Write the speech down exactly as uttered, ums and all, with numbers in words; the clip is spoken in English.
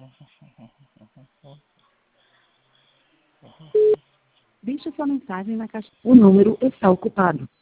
Deixe sua mensagem na caixa. O número está ocupado.